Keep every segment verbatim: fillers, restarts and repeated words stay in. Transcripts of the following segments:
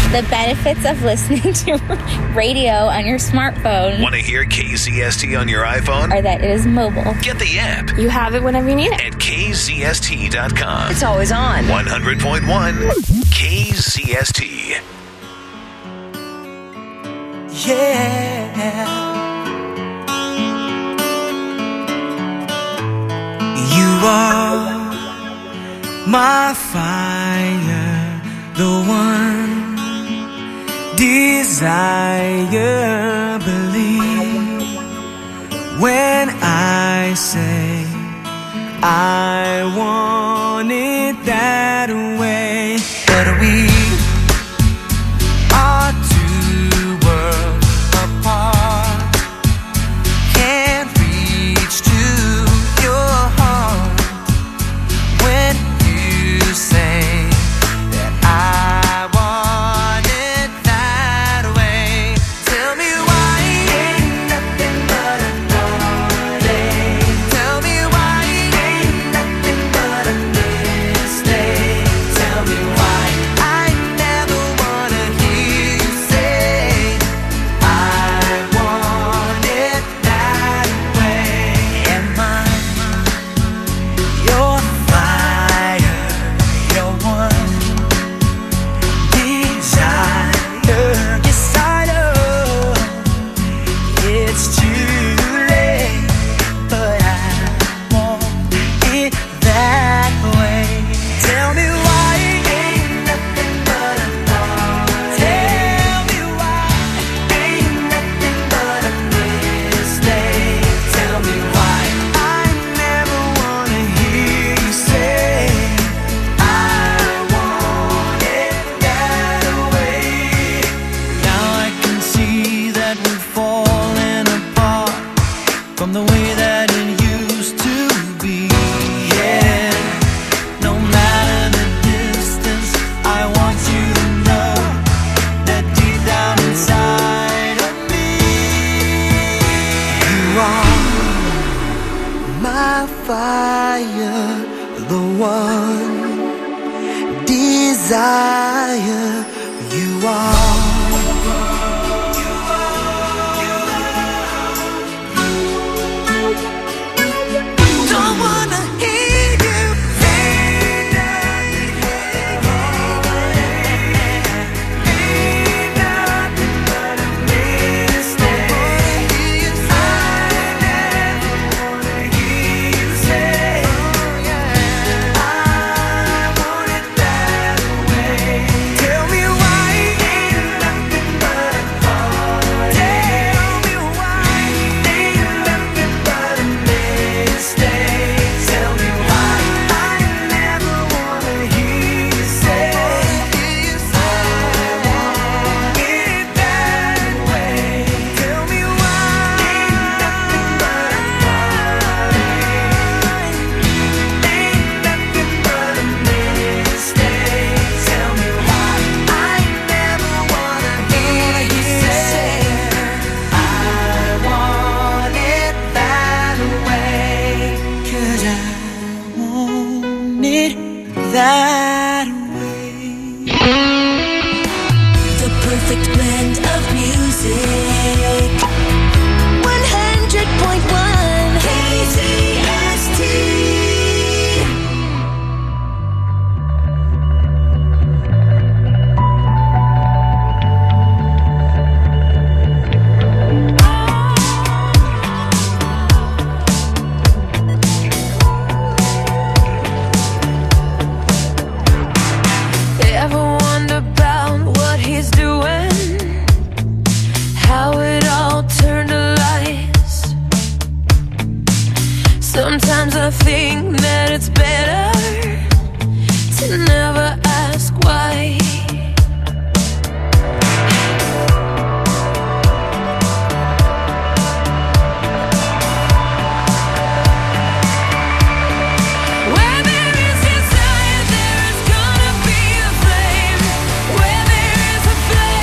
The benefits of listening to radio on your smartphone. Want to hear K Z S T on your iPhone? Or that it is mobile. Get the app. You have it whenever you need it. At K Z S T dot com. It's always on. one hundred point one K Z S T. Yeah. You are my fire, the one desire, believe when I say I want it that way. But we are two worlds apart, can't reach to your heart when you say that I want it that way. Tell me why ain't nothing but a darling. Tell me why ain't nothing but a mistake. Tell me why I never wanna hear you say I want it that way. Am I your fire, your one desire? Yes, I know it's too late, but I want it that way. Tell me why ain't nothing but a thought. Tell me why ain't nothing but a mistake. Tell me why I never wanna hear you say I want it that way. Now I can see that we've fallen apart from the way that it used to be. Yeah, no matter the distance, I want you to know that deep down inside of me, you are my fire, the one desire. You are. Don't wanna hear you say nothing, ain't nothing but a mistake. I never wanna hear you say I want it that way. Tell me why ain't nothing but a thought. Tell me why ain't nothing but a mistake. Tell me why I never wanna hear you say I want it that way. Tell me why ain't nothing but a thought. Ain't nothing but a mistake. Tell me why I never wanna hear you say I want it that way. 'Cause I want it that way. The perfect blend of music. one hundred point one K Z S T. Ever wonder about what he's doing? How it all turned to lies. Sometimes I think that it's better to never ask why. Where there is desire, there is gonna be a flame. Where there is a flame,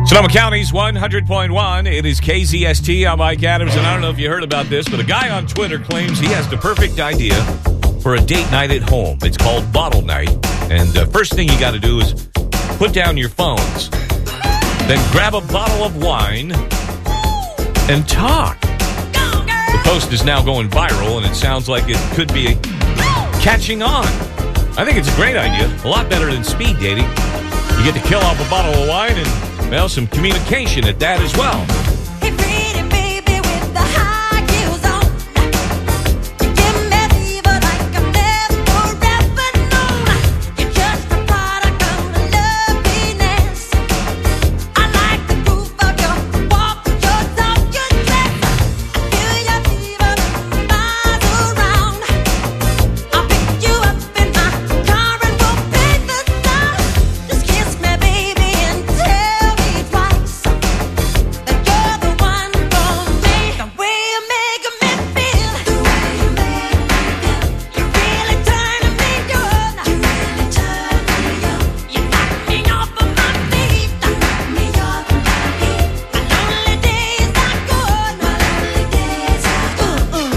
Sonoma County's one hundred point one. It is K Z S T. I'm Mike Adams, and I don't know if you heard about this, but a guy on Twitter claims he has the perfect idea for a date night at home. It's called Bottle Night. And the uh, first thing you got to do is put down your phones. Then grab a bottle of wine and talk. The post is now going viral, and it sounds like it could be catching on. I think it's a great idea. A lot better than speed dating. You get to kill off a bottle of wine and, well, some communication at that as well. Hey, pretty baby with the high heels on. You give me fever like I've never ever known. You're just a product of loveliness. I like the groove of your walk, your talk, your dress. I feel your fever miles around. I'll pick you up in my car and we'll paint the town. Just kiss me, baby, and tell me twice that you're the one for me. The way you make me feel, the way you make me feel, you're really turning me on. You're really turning me on. You knock me off of my feet. You knock me off of my feet. My lonely days are gone. My lonely days are gone.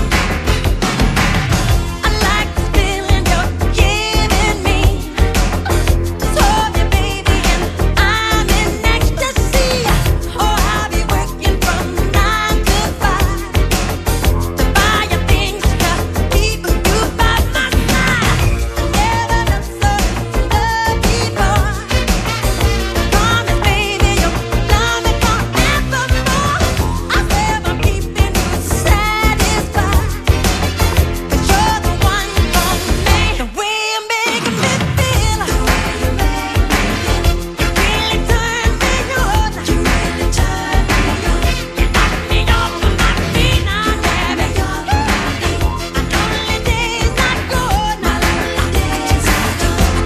I like this feeling you're giving me. Just hold me, baby, and I'm in ecstasy. Oh, I'll be working from nine to five to buy you things to keep you by my side. Never looked so good before. Promise, baby, you'll love me forevermore. I swear I'm keeping you satisfied. 'Cause you're the one for me. The way you make me feel, the way you make me feel, you really turn me on. You really turn me on. You knock me off of my feet, now, baby. My lonely days are gone. My lonely days are gone.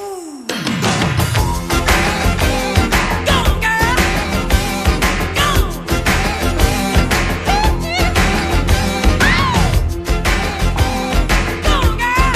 Go, girl. Go. Go, girl.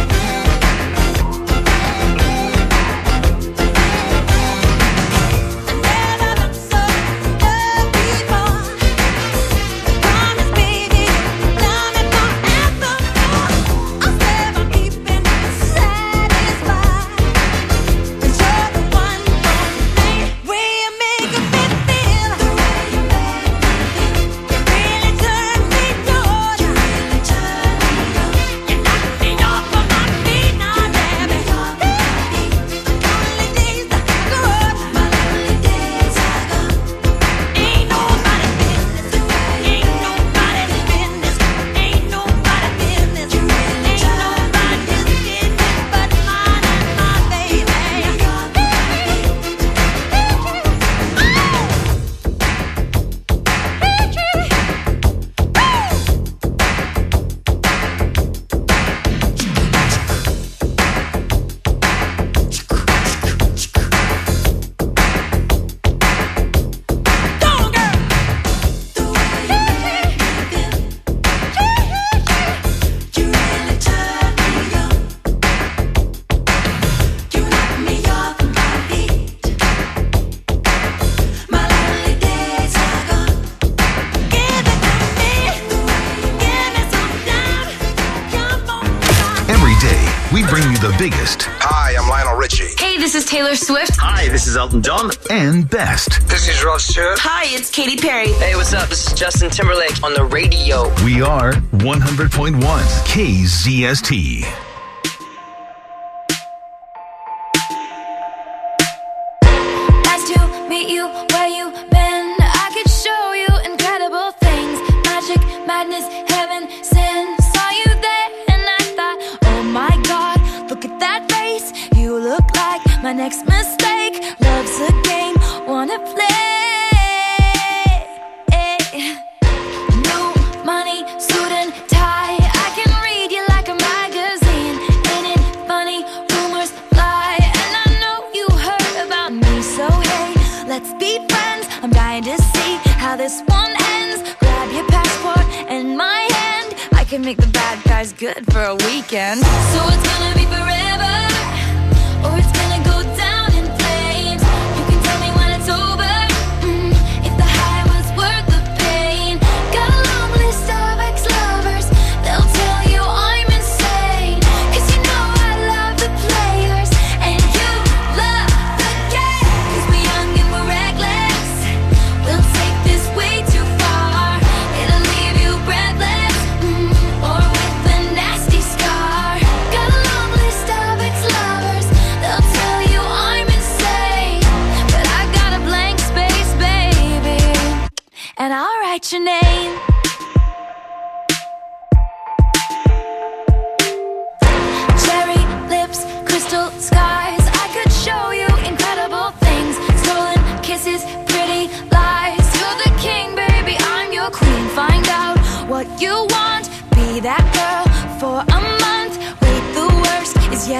I never looked so good before. Promise, baby, you'll love me forevermore. I swear I'm keeping you satisfied. 'Cause you're the one for me. Way you make me feel, the way you make me feel, you really turn me on. You really turn me on. You knock me off of my feet, now, baby. My lonely days are gone. My lonely days are gone. Ain't nobody's business. Ain't nobody's business. Ain't nobody's business. Ain't nobody's business but mine and my baby. Go, girl. The way you make me feel, you really turn me on. You knock me off my feet. My lonely days are gone. Give it to me. Give me some time. Come on, Every day, we bring you the biggest Hi, I'm Lionel Richie. Hey, this is Taylor Swift. Hi, this is Elton John. and best. This is Rod Stewart. Hi, it's Katy Perry. Hey, what's up? This is Justin Timberlake on the radio. We are one hundred point one K Z S T. Nice to meet you where you been. I could show you incredible things. Magic, madness, heaven, sin. Saw you there and I thought, oh my God, look at that face. You look like my next mistake. Love's a game, wanna play. New money, suit and tie. I can read you like a magazine. Ain't it funny? Rumors fly. And I know you heard about me. So hey, let's be friends. I'm dying to see how this one ends. Grab your passport and my hand. I can make the bad guys good for a weekend. So it's gonna be forever, or it's gonna go down in flames. You can tell me when it's over.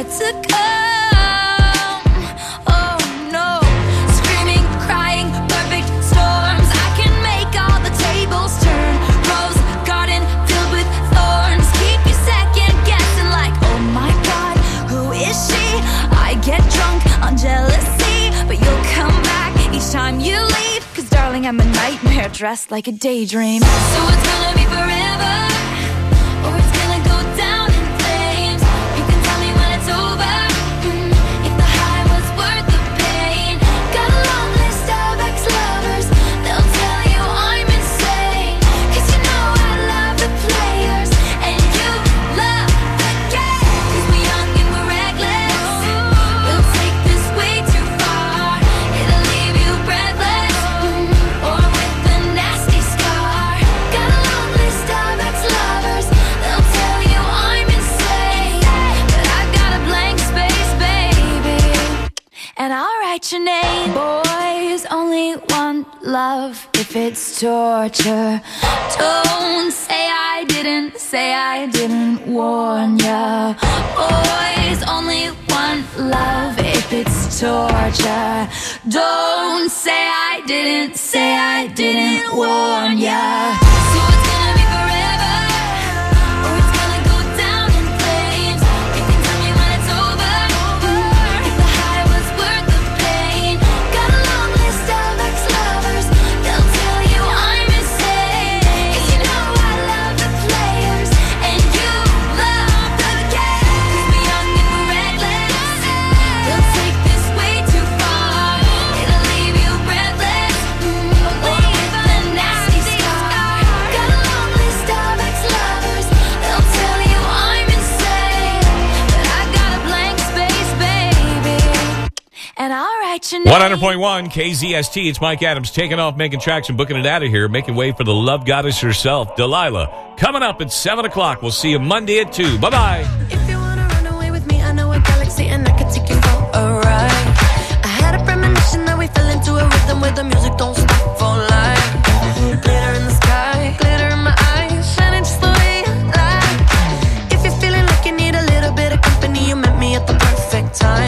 yet to come. Oh no, screaming, crying, perfect storms. I can make all the tables turn. Rose garden filled with thorns. Keep you second guessing like, oh my God, who is she? I get drunk on jealousy, but you'll come back each time you leave. Cause darling, I'm a nightmare dressed like a daydream. So it's gonna be forever, or it's gonna go down in flames. You can tell me when it's over, mm, if the high was worth the pain. Got a long list of ex-lovers, they'll tell you I'm insane. Cause you know I love the players, and you love the game. Cause we're young and we're reckless, we'll take this way too far. It'll leave you breathless, mm, or with a nasty scar. Got a long list of ex-lovers, they'll tell you I'm insane. But I've got a blank space, baby, and I'll write your name. Boys only want love if it's torture. Don't say I didn't, say I didn't warn ya. Boys only want love if it's torture. Don't say I didn't, say I didn't warn ya. So it's gonna be forever, or it's gonna go down in flames. You can tell me when it's over, mm, if the high was worth the pain. Got a long list of ex-lovers, they'll tell you I'm insane. Cause you know I love the players, and you love the game. Cause we're young and we're reckless, they'll take this way too far. It'll leave you breathless, mm, or with a nasty scar. Got a long list of ex-lovers, they'll tell you I'm insane. But I've got a blank space, baby, and I'll write your name. one hundred point one K Z S T. It's Mike Adams taking off, making tracks, and booking it out of here, making way for the love goddess herself, Delilah. Coming up at seven o'clock. We'll see you Monday at two. Bye-bye. If you wanna run away with me, I know a galaxy and I can take you for a ride. I had a premonition that we fell into a rhythm where the music don't stop for life. Glitter in the sky, glitter in my eyes, shining just the way you like. If you're feeling like you need a little bit of company, you met me at the perfect time.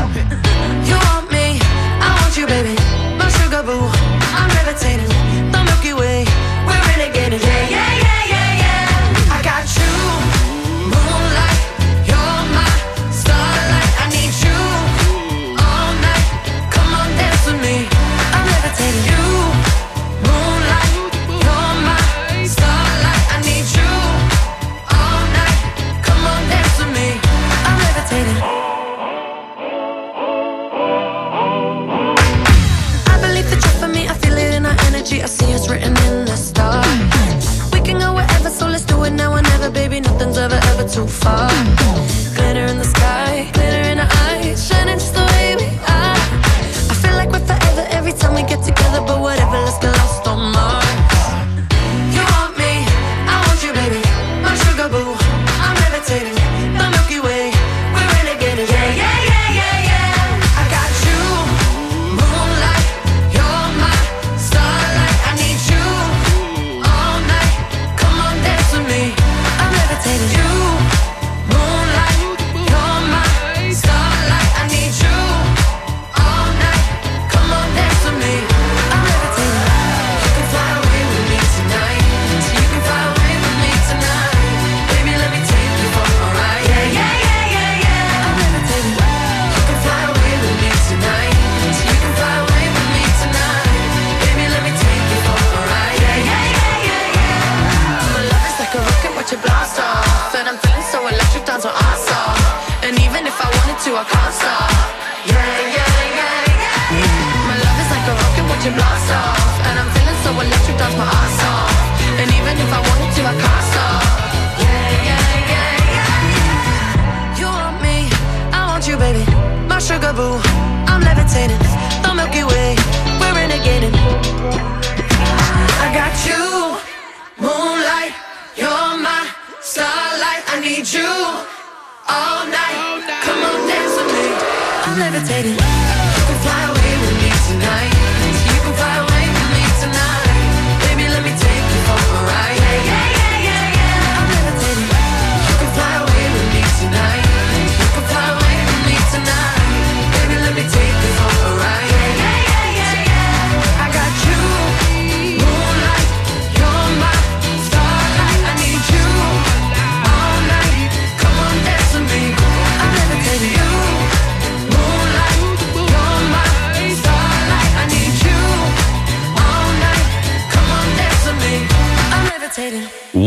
You want me, I want you, baby, my sugar boo. I'm levitating, the Milky Way, we're renegading. Yeah, yeah, yeah, yeah, yeah. I got you, moonlight, you're my starlight. I need you all night. Come on, dance with me. I'm levitating. You, moonlight, you're my starlight. I need you all night. Come on, dance with me. I'm levitating. I believe that you're for me. I feel it in our energy. I see us written in the stars. We can go wherever, so let's do it now or never, baby. Nothing's ever, ever too far. Glitter in the sky, glitter in our eyes, shining just the way we are. I feel like we're forever every time we get together, but whatever, let's get lost on Mars. You want me, I want you, baby, my sugar boo. I'm levitating, the Milky Way, we're renegading. Yeah, yeah, yeah, yeah, yeah. I got you, moonlight, you're my starlight. I need you all night. Come on, dance with me. I'm levitating. You, moonlight, you're my starlight. I need you all night. Come on, dance with me. I'm levitating. You can fly away with me tonight. You can fly away with me tonight. Baby, let me take you for a ride. Yeah, yeah, yeah, yeah, yeah. I'm levitating. You can fly away with me tonight. You can fly away with me tonight. Baby, let me take you for a ride. Yeah, yeah, yeah, yeah, yeah. My love is like a rocket, watch it blast off. And I'm feeling so electric, dance on our off. And even if I wanted to, I can't stop. Yeah, yeah, yeah, yeah. My love is like a rocket, watch it blast off. And I'm feeling so electric, dance my ass off. And even if I wanted to, I can't stop. Yeah, yeah, yeah, yeah. You want me, I want you, baby, my sugar boo. I'm levitating, the Milky Way, we're renegading. I got you, moonlight, you're my starlight. I need you all night. Come on, dance with me. I'm levitating. You can fly away with me tonight. You can fly away with me tonight. Baby, let me take you for a ride. Yeah, yeah, yeah, yeah, yeah. I'm levitating. You can fly away with me tonight. You can fly away.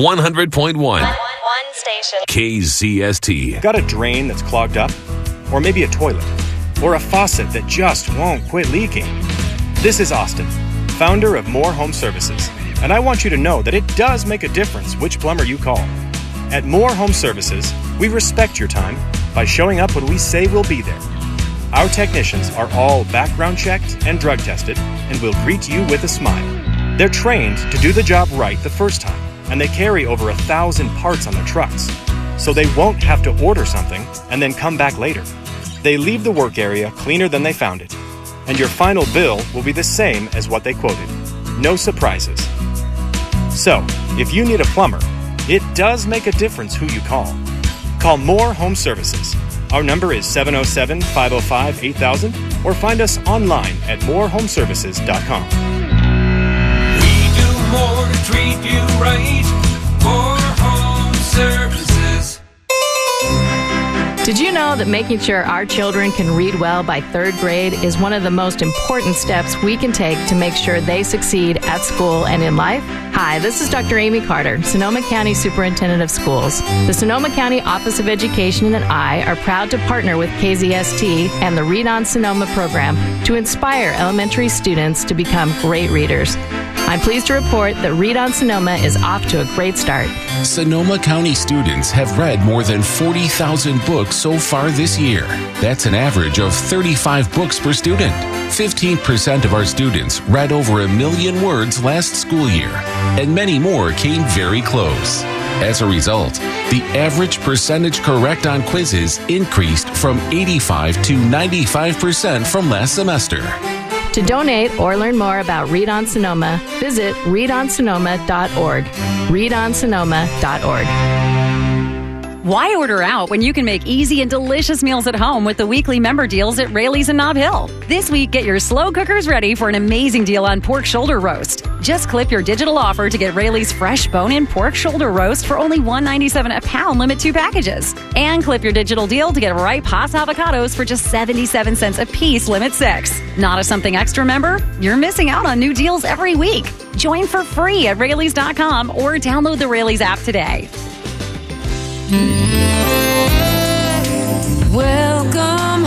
one hundred point one. One station. K Z S T. Got a drain that's clogged up? Or maybe a toilet? Or a faucet that just won't quit leaking? This is Austin, founder of More Home Services, and I want you to know that it does make a difference which plumber you call. At More Home Services, we respect your time by showing up when we say we'll be there. Our technicians are all background checked and drug tested and will greet you with a smile. They're trained to do the job right the first time, and they carry over a thousand parts on their trucks, so they won't have to order something and then come back later. They leave the work area cleaner than they found it, and your final bill will be the same as what they quoted. No surprises. So, if you need a plumber, it does make a difference who you call. Call More Home Services. Our number is seven oh seven, five oh five, eight thousand, or find us online at more home services dot com. We do more to treat you right. More Home Services. Did you know that making sure our children can read well by third grade is one of the most important steps we can take to make sure they succeed at school and in life? Hi, this is Doctor Amy Carter, Sonoma County Superintendent of Schools. The Sonoma County Office of Education and I are proud to partner with K Z S T and the Read on Sonoma program to inspire elementary students to become great readers. I'm pleased to report that Read on Sonoma is off to a great start. Sonoma County students have read more than forty thousand books so far this year. That's an average of thirty-five books per student. fifteen percent of our students read over a million words last school year, and many more came very close. As a result, the average percentage correct on quizzes increased from eighty-five to ninety-five percent from last semester. To donate or learn more about Read on Sonoma, visit read on sonoma dot org. read on sonoma dot org. Why order out when you can make easy and delicious meals at home with the weekly member deals at Raley's and Nob Hill? This week, get your slow cookers ready for an amazing deal on pork shoulder roast. Just clip your digital offer to get Raley's fresh bone-in pork shoulder roast for only one ninety-seven a pound, limit two packages. And clip your digital deal to get ripe Haas avocados for just seventy-seven cents a piece, limit six. Not a Something Extra member? You're missing out on new deals every week. Join for free at Raley's dot com or download the Raley's app today. Welcome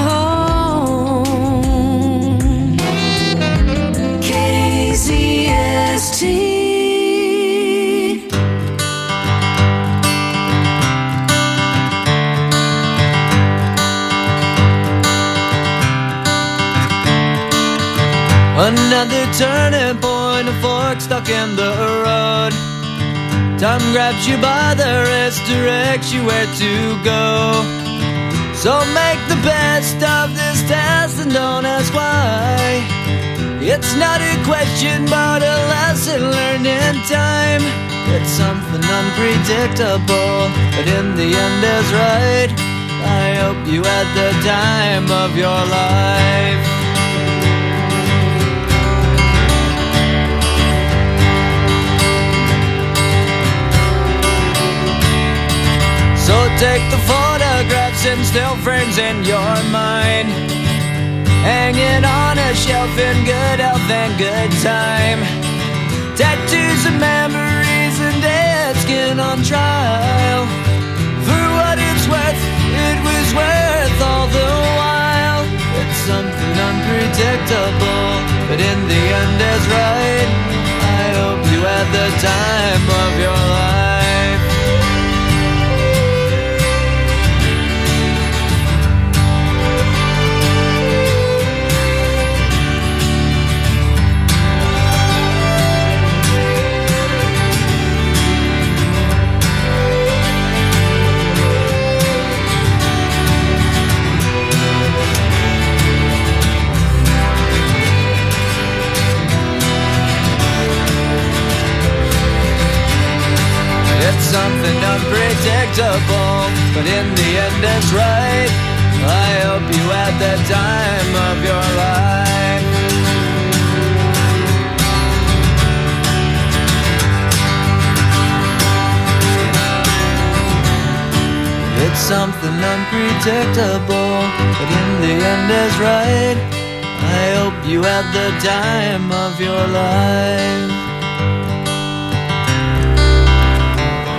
home, K Z S T. Another turning point, a fork stuck in the road. Time grabs you by the wrist, directs you where to go. So make the best of this test and don't ask why. It's not a question but a lesson learned in time. It's something unpredictable, but in the end is right. I hope you had the time of your life. So take the photographs and still frames in your mind, hanging on a shelf in good health and good time. Tattoos and memories and dead skin on trial. For what it's worth, it was worth all the while. It's something unpredictable, but in the end is right. I hope you had the time of your life. Something unpredictable, but in the end it's right. I hope you had the time of your life. It's something unpredictable, but in the end is right. I hope you had the time of your life.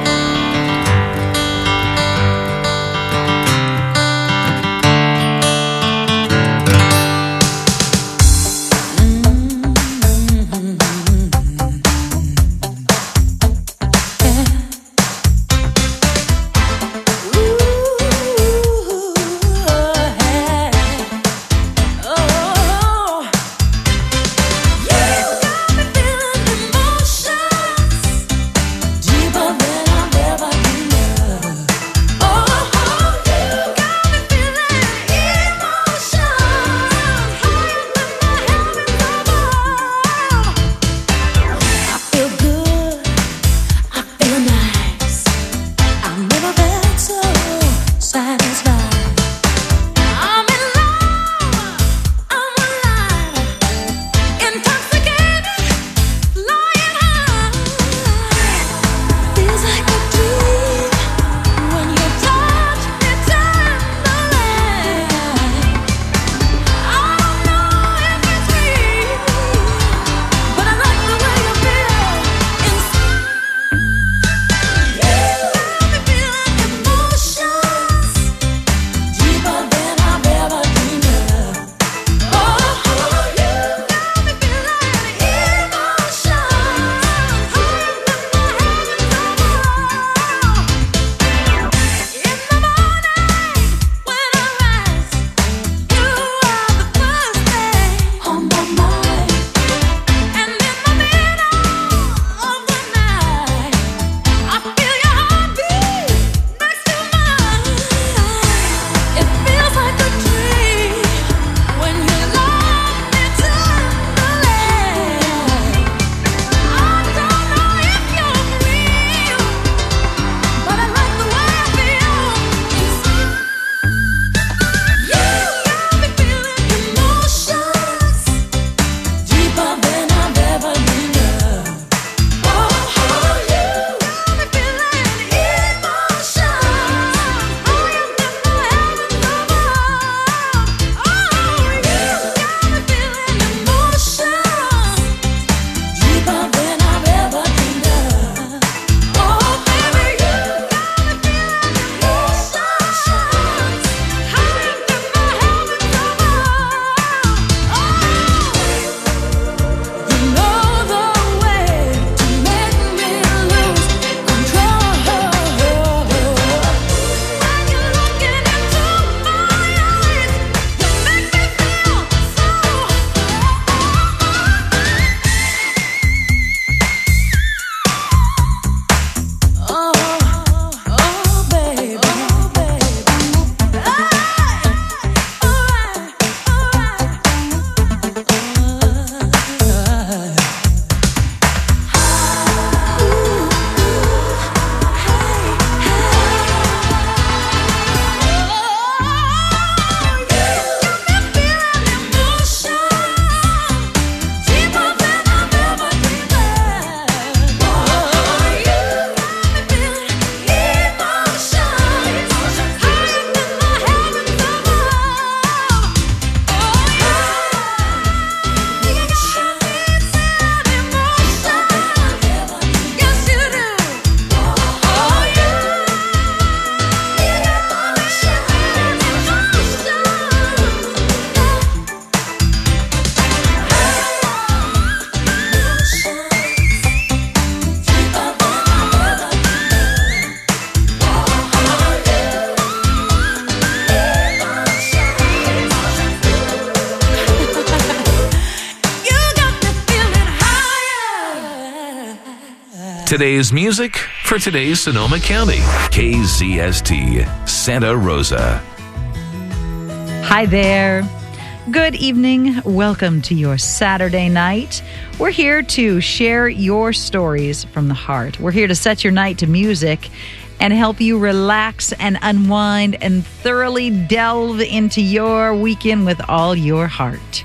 Today's music for today's Sonoma County. K Z S T, Santa Rosa. Hi there. Good evening. Welcome to your Saturday night. We're here to share your stories from the heart. We're here to set your night to music and help you relax and unwind and thoroughly delve into your weekend with all your heart.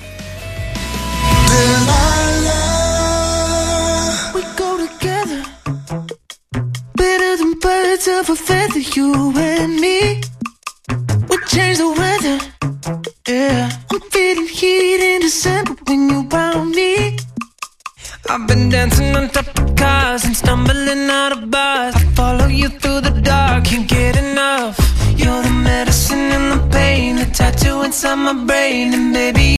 We go together, better than birds of a feather, you and me. We change the weather, yeah. I'm feeling heat in December when you're around me. I've been dancing on top of cars and stumbling out of bars. I follow you through the dark, can't get enough. You're the medicine and the pain, the tattoo inside my brain, and baby